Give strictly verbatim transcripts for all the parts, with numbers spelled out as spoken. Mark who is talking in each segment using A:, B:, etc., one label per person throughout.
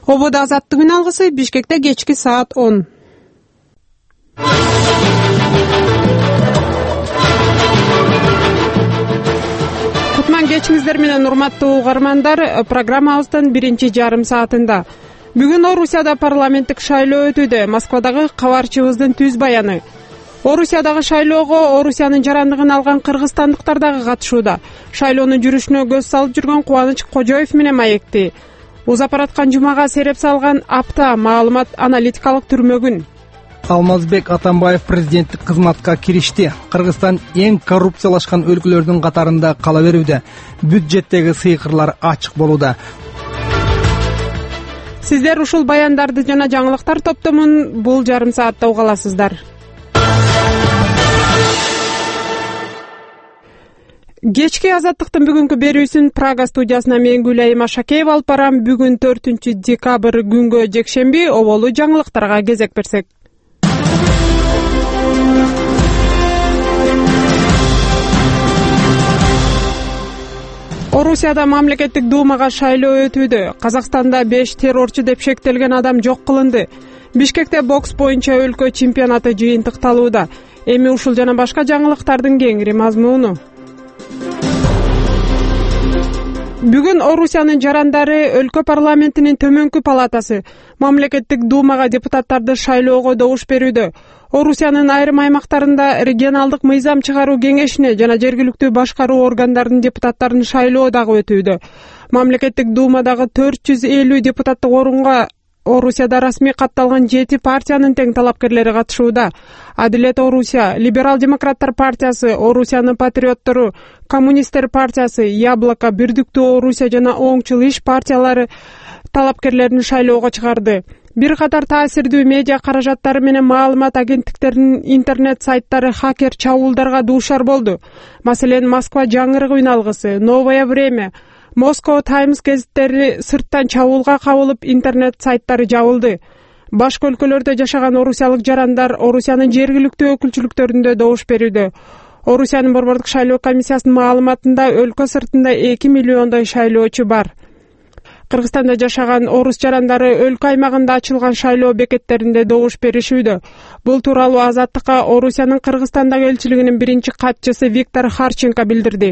A: Ободо азаттыгын алгысы Бишкекте кечки саат он. Кутман кечиңиздер менен урматтуу угармандар, программабыздын биринчи жарым саатында. Бүгүн Орусияда парламенттик шайлоо өтүүдө. Москвадагы кабарчыбыздын түз баяны. Орусиядагы шайлоого Орусиянын жарандыгын алган кыргызстандыктар дагы катышууда. Шайлоонун жүрүшүнө көз салып жүргөн Кубаныч Кожоев менен маекти. Узапараткан жумага сереп салган апта маалымат аналитикалык түрмөгүн.
B: Алмазбек Атамбаев президенттик кызматка киришти. Кыргызстан эң коррупциялашкан өлкөлөрдүн катарында кала берүүдө. Бюджеттеги сыйкырлар ачык болууда.
A: Сиздер ушул баяндарды жана жаңылыктар топтомун бул жарым саатта уга аласыздар. Кечки азаттыктын бүгүнкү берүүсүн Прага студиясына мен Гүлайым Ашакеева алып барам. Бүгүн төртүнчү декабрь күнгө жекшемби оболу жаңылыктарга кезек берсек. Орусияда мамлекеттик думага шайлоо өтүүдө. Казакстанда беш террорчу деп шектелген адам жок кылынды. Бишкекте бокс боюнча өлкө чемпионаты жыйынтыкталууда. Эми ушул жана башка жаңылыктардын кеңири мазмуну. Бүгүн Орусиянын жарандары өлкө парламентинин төмөнкү палатасы мамлекеттик думага депутаттарды шайлоого добуш берүүдө. Орусиянын айрым аймактарында регионалдык мыйзам чыгаруу кеңешине жана жергиликтүү башкаруу органдарынын депутаттарын шайлоо дагы өтүүдө. Мамлекеттик думадагы төрт жүз элүү депутаттык орунга Орусияда расмий катталган жети партиянын тең талапкерлери катышууда. Адилет Орусия, Либерал демократтар партиясы, Орусиянын патриоттору, Коммунисттер партиясы, Яблоко, Бирдиктүү Орусия жана Оңчул иш партиялары талапкерлерин шайлоого чыгарды. Бир катар таасирдүү медиа каражаттары менен маалымат агенттиктеринин интернет сайттары хакер чабуулдарга дуушар болду. Маселен, Москва жаңырык үн алгысы, Новое время, Moscow Times гезиттери сырттан чабуулга кабылып, интернет сайттары жабылды. Башка өлкөлөрдө жашаган орусиялык жарандар Орусиянын жергиликтүү өкүлчүлүктөрүндө добуш берүүдө. Орусиянын борбордук шайлоо комиссиясынын маалыматында өлкө сыртында эки миллиондой шайлоочу бар. Кыргызстанда жашаган орус жарандары өлкө аймагында ачылган шайлоо бекеттеринде добуш беришүүдө. Бул тууралуу Азаттыкка Орусиянын Кыргызстандагы элчилигинин биринчи катчысы Виктор Харченко билдирди.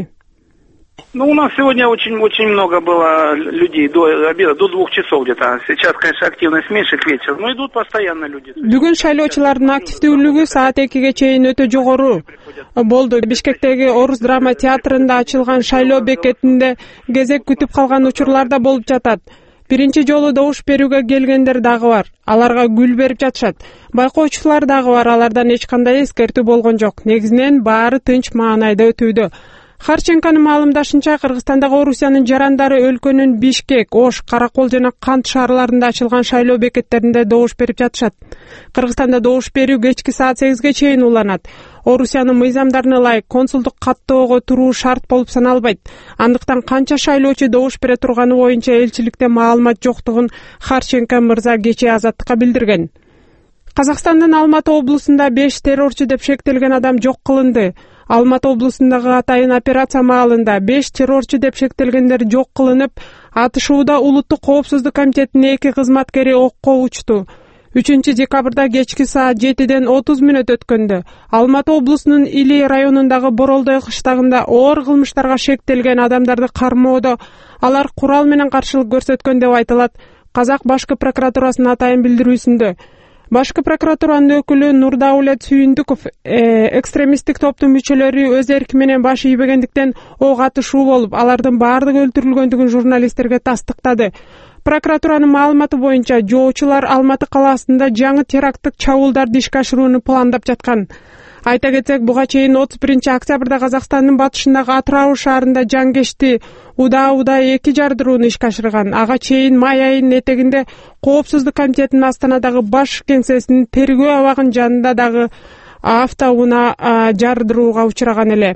C: Ну, у нас сегодня очень-очень много было людей до обеда, до двух часов где-то. Сейчас, конечно, активность меньше к вечеру, но идут постоянно люди.
A: Бүгүн шайлоочулардын активдүүлүгү саат экиге чейин өтө жогору болду. Бишкектеги Орус драма театрында ачылган шайлоо бекетинде кезек күтүп калган учурлар да болуп жатат. Биринчи жолу добуш берүүгө келгендер дагы бар. Аларга гүл берип жатышат. Байкоочулар дагы бар. Алардан эч кандай эскертүү болгон жок. Негизинен баары тынч маанайда өтүүдө. Харченконун маалымдашынча, Кыргызстандагы Орусиянын жарандары өлкөнүн Бишкек, Ош, Каракол жана Кант шаарларында ачылган шайлоо бекеттеринде добуш берип жатышат. Кыргызстанда добуш берүү кечки саат сегизге чейин уланат. Орусиянын мыйзамдарына ылайык консулдук каттоого туруу шарт болуп саналбайт. Андыктан канча шайлоочу добуш бере турганы боюнча элчиликте маалымат жоктугун Харченко мырза кечээ Азаттыкка билдирген. Казакстандын Алматы облусунда беш террорчу деп шектелген адам жок кылынды. Алматы облусундагы атайын операция маалында беш террорчу деп шектелгендер жок кылынып, атышууда Улуттук коопсуздук комитетинин эки кызматкери окко учту. үчүнчү декабрда кечки саат жетиден отуз мүнөт өткөндө Алматы облусунун Или районундагы Боролдой кыштагында оор кылмыштарга шектелген адамдарды кармоодо алар курал менен каршылык көрсөткөн деп айтылат Казак башкы прокуратурасынын атайын билдирүүсүндө. Башкы прокуратуранын өкүлү Нурдаулет Сүйүндүков экстремисттик топтун мүчөлөрү өз эрки менен баш ийбегендиктен ок атышуу болуп, алардын баардыгы өлтүрүлгөндүгүн журналисттерге тастыктады. Прокуратуранын маалыматы боюнча, жоочулар Алматы калаасында жаңы теракттык чабуулдарды ишке ашырууну пландап жаткан. Айта кетсек, буга чейин отуз биринчи октябрда Казакстандын батышындагы Атырау шаарында жаңгешти Уда-Уда эки жардырууну ишке ашырган. Ага чейин май айынын этегинде Коопсуздук комитетинин Астанадагы баш кеңсесинин тергөө абагынын жанында дагы автоунаа жардырууга учураган эле.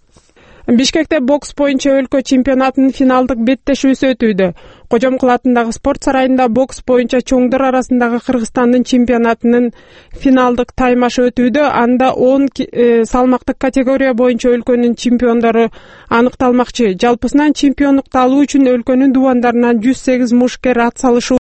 A: Бишкекте бокс боюнча өлкө чемпионатынын финалдык беттешүүсү өтүүдө. Кожомкул атындагы спорт сарайында бокс боюнча чоңдор арасындагы Кыргызстандын чемпионатынын финалдык таймашы өтүүдө. Анда он салмактык категория боюнча өлкөнүн чемпиондору аныкталмакчы. Жалпысынан чемпиондукту алуу үчүн өлкөнүн дубандарынан жүз сегиз мушкер ат салышуу